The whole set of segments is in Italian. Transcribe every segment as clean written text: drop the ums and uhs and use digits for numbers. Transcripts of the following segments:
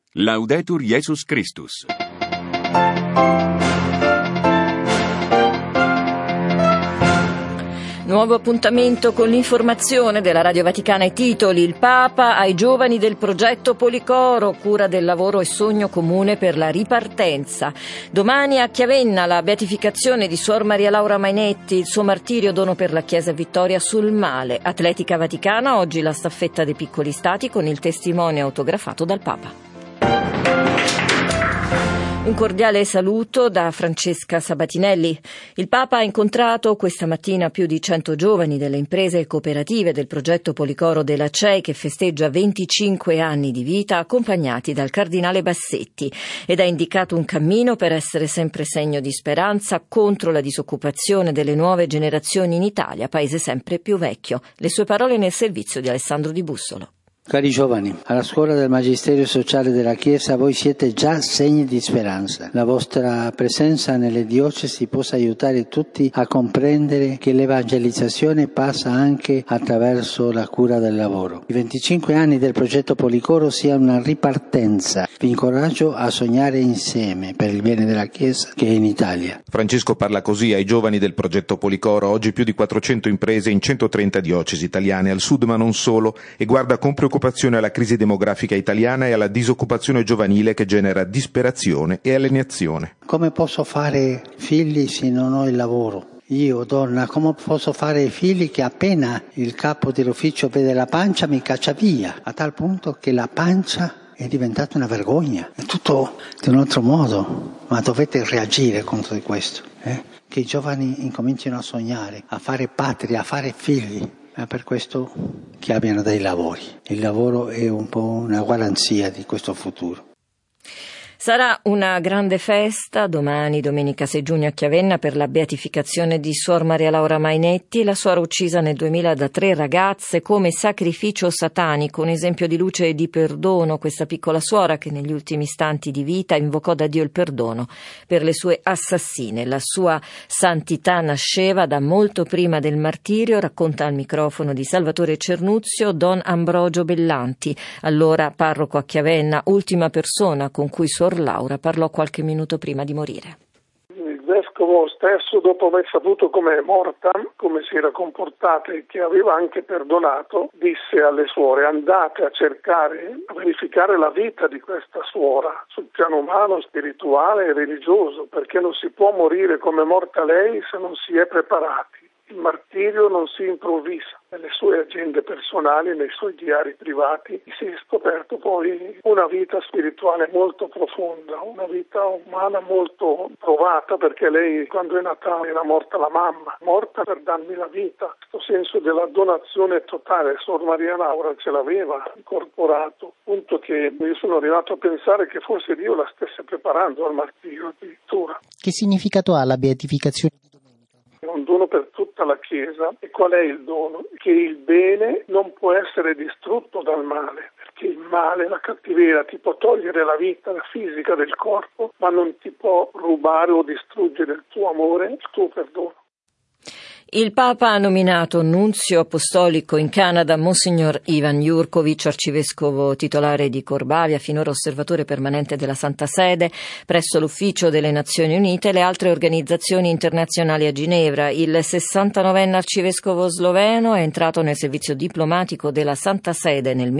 Laudetur Jesus Christus. Nuovo appuntamento con l'informazione della Radio Vaticana. I titoli: il Papa ai giovani del progetto Policoro, cura del lavoro e sogno comune per la ripartenza. Domani a Chiavenna la beatificazione di Suor Maria Laura Mainetti, il suo martirio dono per la Chiesa Vittoria sul Male. Atletica Vaticana, oggi la staffetta dei piccoli stati con il testimone autografato dal Papa. Un cordiale saluto da Francesca Sabatinelli. Il Papa ha incontrato questa mattina più di 100 giovani delle imprese cooperative del progetto Policoro della CEI, che festeggia 25 anni di vita, accompagnati dal cardinale Bassetti, ed ha indicato un cammino per essere sempre segno di speranza contro la disoccupazione delle nuove generazioni in Italia, paese sempre più vecchio. Le sue parole nel servizio di Alessandro Di Bussolo. Cari giovani, alla scuola del Magistero Sociale della Chiesa voi siete già segni di speranza. La vostra presenza nelle diocesi possa aiutare tutti a comprendere che l'evangelizzazione passa anche attraverso la cura del lavoro. I 25 anni del progetto Policoro siano una ripartenza. Vi incoraggio a sognare insieme per il bene della Chiesa che è in Italia. Francesco parla così ai giovani del progetto Policoro, oggi più di 400 imprese in 130 diocesi italiane, al sud ma non solo, e guarda con preoccupazione alla crisi demografica italiana e alla disoccupazione giovanile che genera disperazione e alienazione. Come posso fare figli se non ho il lavoro? Io, donna, come posso fare figli che appena il capo dell'ufficio vede la pancia mi caccia via, a tal punto che la pancia è diventata una vergogna? È tutto di un altro modo, ma dovete reagire contro di questo. Che i giovani incomincino a sognare, a fare patria, a fare figli. È per questo che abbiano dei lavori. Il lavoro è un po' una garanzia di questo futuro. Sarà una grande festa domani, domenica 6 giugno a Chiavenna, per la beatificazione di Suor Maria Laura Mainetti, la suora uccisa nel 2000 da 3 ragazze come sacrificio satanico, un esempio di luce e di perdono. Questa piccola suora che negli ultimi istanti di vita invocò da Dio il perdono per le sue assassine. La sua santità nasceva da molto prima del martirio, racconta al microfono di Salvatore Cernuzio Don Ambrogio Bellanti, allora parroco a Chiavenna, ultima persona con cui Suor Laura parlò qualche minuto prima di morire. Il vescovo stesso, dopo aver saputo come è morta, come si era comportata e che aveva anche perdonato, disse alle suore: andate a cercare, a verificare la vita di questa suora sul piano umano, spirituale e religioso, perché non si può morire come è morta lei se non si è preparati. Il martirio non si improvvisa. Nelle sue agende personali, nei suoi diari privati, si è scoperto poi una vita spirituale molto profonda, una vita umana molto provata, perché lei, quando è nata, era morta la mamma, morta per darmi la vita. Questo senso della donazione totale, Suor Maria Laura ce l'aveva incorporato, punto che io sono arrivato a pensare che forse Dio la stesse preparando al martirio addirittura. Che significato ha la beatificazione? È un dono per tutta la Chiesa. E qual è il dono? Che il bene non può essere distrutto dal male, perché il male, la cattiveria, ti può togliere la vita, la fisica del corpo, ma non ti può rubare o distruggere il tuo amore, il tuo perdono. Il Papa ha nominato nunzio apostolico in Canada Monsignor Ivan Jurkovic, arcivescovo titolare di Corbavia, finora osservatore permanente della Santa Sede presso l'Ufficio delle Nazioni Unite e le altre organizzazioni internazionali a Ginevra. Il 69enne arcivescovo sloveno è entrato nel servizio diplomatico della Santa Sede nel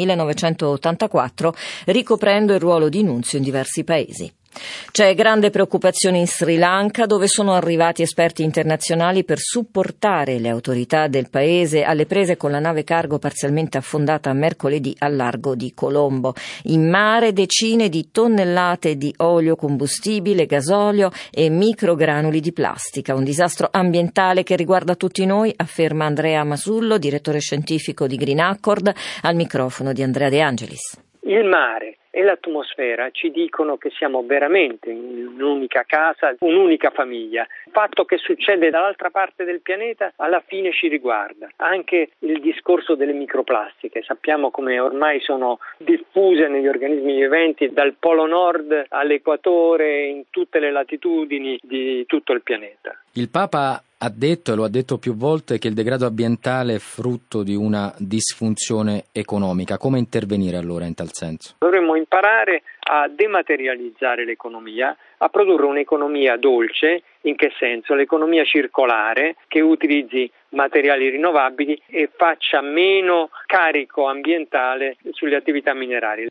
1984, ricoprendo il ruolo di nunzio in diversi paesi. C'è grande preoccupazione in Sri Lanka, dove sono arrivati esperti internazionali per supportare le autorità del paese alle prese con la nave cargo parzialmente affondata mercoledì al largo di Colombo. In mare decine di tonnellate di olio combustibile, gasolio e microgranuli di plastica. Un disastro ambientale che riguarda tutti noi, afferma Andrea Masullo, direttore scientifico di Green Accord, al microfono di Andrea De Angelis. Il mare e l'atmosfera ci dicono che siamo veramente in un'unica casa, un'unica famiglia. Il fatto che succede dall'altra parte del pianeta alla fine ci riguarda. Anche il discorso delle microplastiche, sappiamo come ormai sono diffuse negli organismi viventi dal polo nord all'equatore, in tutte le latitudini di tutto il pianeta. Il Papa ha detto, e lo ha detto più volte, che il degrado ambientale è frutto di una disfunzione economica. Come intervenire allora in tal senso? Dovremmo imparare a dematerializzare l'economia, a produrre un'economia dolce. In che senso? L'economia circolare, che utilizzi materiali rinnovabili e faccia meno carico ambientale sulle attività minerarie.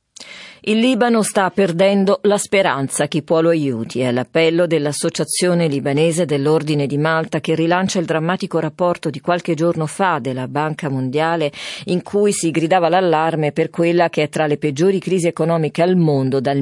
Il Libano sta perdendo la speranza, chi può lo aiuti, è l'appello dell'Associazione Libanese dell'Ordine di Malta, che rilancia il drammatico rapporto di qualche giorno fa della Banca Mondiale, in cui si gridava l'allarme per quella che è tra le peggiori crisi economiche al mondo dal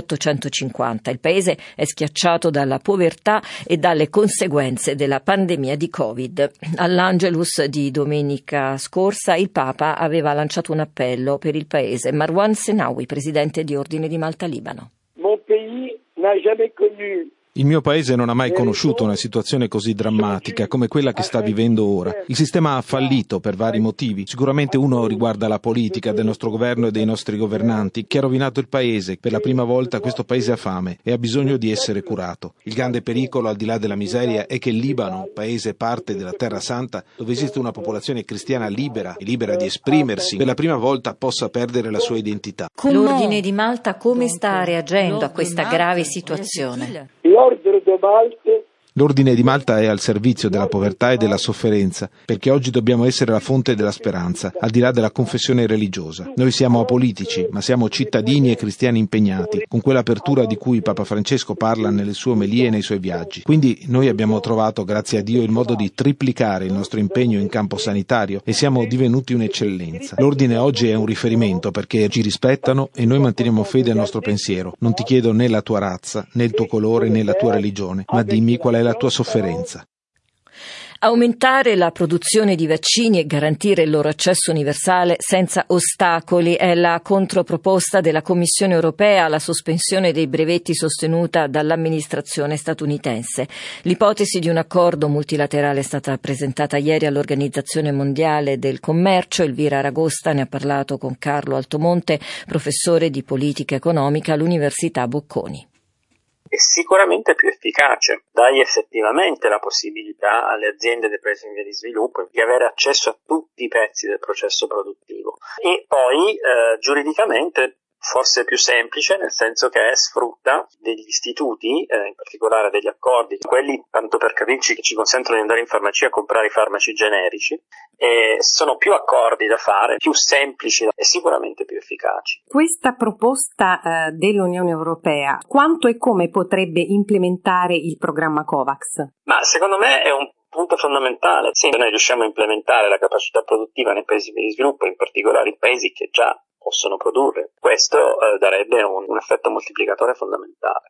1850. Il paese è schiacciato dalla povertà e dalle conseguenze della pandemia di Covid. All'Angelus di domenica scorsa il Papa aveva lanciato un appello per il paese. Marwan Senawi, presidente di Ordine di Malta Libano. Mon pays n'a jamais connu. Il mio paese non ha mai conosciuto una situazione così drammatica come quella che sta vivendo ora. Il sistema ha fallito per vari motivi. Sicuramente uno riguarda la politica del nostro governo e dei nostri governanti, che ha rovinato il paese. Per la prima volta questo paese ha fame e ha bisogno di essere curato. Il grande pericolo, al di là della miseria, è che il Libano, paese parte della Terra Santa, dove esiste una popolazione cristiana libera e libera di esprimersi, per la prima volta possa perdere la sua identità. L'Ordine di Malta come sta reagendo a questa grave situazione? L'ordine di Malta. L'Ordine di Malta è al servizio della povertà e della sofferenza, perché oggi dobbiamo essere la fonte della speranza, al di là della confessione religiosa. Noi siamo apolitici, ma siamo cittadini e cristiani impegnati, con quell'apertura di cui Papa Francesco parla nelle sue omelie e nei suoi viaggi. Quindi noi abbiamo trovato, grazie a Dio, il modo di triplicare il nostro impegno in campo sanitario e siamo divenuti un'eccellenza. L'Ordine oggi è un riferimento perché ci rispettano e noi manteniamo fede al nostro pensiero. Non ti chiedo né la tua razza, né il tuo colore, né la tua religione, ma dimmi qual è la tua sofferenza. Aumentare la produzione di vaccini e garantire il loro accesso universale senza ostacoli è la controproposta della Commissione europea alla sospensione dei brevetti sostenuta dall'amministrazione statunitense. L'ipotesi di un accordo multilaterale è stata presentata ieri all'Organizzazione Mondiale del Commercio. Elvira Aragosta ne ha parlato con Carlo Altomonte, professore di politica economica all'Università Bocconi. È sicuramente più efficace, dai effettivamente la possibilità alle aziende dei paesi in via di sviluppo di avere accesso a tutti i pezzi del processo produttivo e poi giuridicamente forse più semplice, nel senso che sfrutta degli istituti, in particolare degli accordi, quelli, tanto per capirci, che ci consentono di andare in farmacia a comprare i farmaci generici, e sono più accordi da fare, più semplici e sicuramente più efficaci. Questa proposta dell'Unione Europea, quanto e come potrebbe implementare il programma COVAX? Ma secondo me è un punto fondamentale. Se noi riusciamo a implementare la capacità produttiva nei paesi di sviluppo, in particolare in paesi che già possono produrre, questo darebbe un effetto moltiplicatore fondamentale.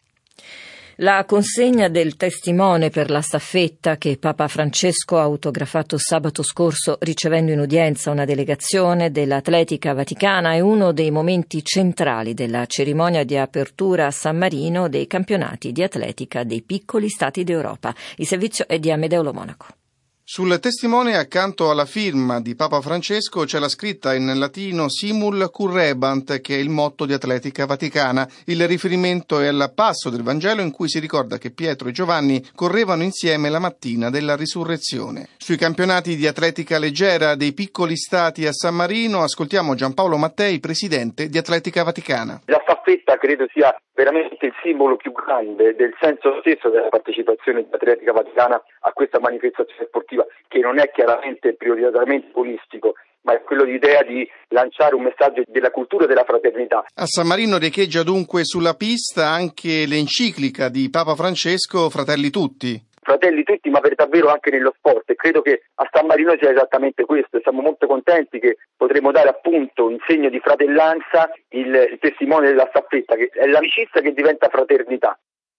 La consegna del testimone per la staffetta che Papa Francesco ha autografato sabato scorso ricevendo in udienza una delegazione dell'Atletica Vaticana è uno dei momenti centrali della cerimonia di apertura a San Marino dei campionati di atletica dei piccoli stati d'Europa. Il servizio è di Amedeo Lo Monaco. Sul testimone, accanto alla firma di Papa Francesco, c'è la scritta in latino Simul Currebant, che è il motto di Atletica Vaticana. Il riferimento è al passo del Vangelo in cui si ricorda che Pietro e Giovanni correvano insieme la mattina della risurrezione. Sui campionati di atletica leggera dei piccoli stati a San Marino, ascoltiamo Giampaolo Mattei, presidente di Atletica Vaticana. La staffetta credo sia veramente il simbolo più grande del senso stesso della partecipazione di Atletica Vaticana a questa manifestazione sportiva, che non è chiaramente prioritariamente agonistico, ma è quello di idea di lanciare un messaggio della cultura e della fraternità. A San Marino riecheggia dunque sulla pista anche l'enciclica di Papa Francesco, Fratelli Tutti. Fratelli tutti, ma per davvero anche nello sport, e credo che a San Marino sia esattamente questo. Siamo molto contenti che potremo dare appunto in segno di fratellanza il testimone della staffetta, che è l'amicizia che diventa fraternità.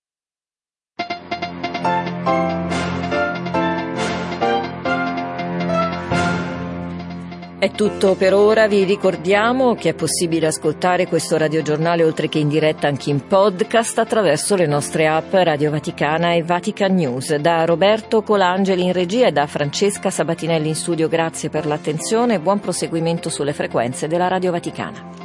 È tutto per ora, vi ricordiamo che è possibile ascoltare questo radiogiornale oltre che in diretta anche in podcast attraverso le nostre app Radio Vaticana e Vatican News. Da Roberto Colangeli in regia e da Francesca Sabatinelli in studio, grazie per l'attenzione e buon proseguimento sulle frequenze della Radio Vaticana.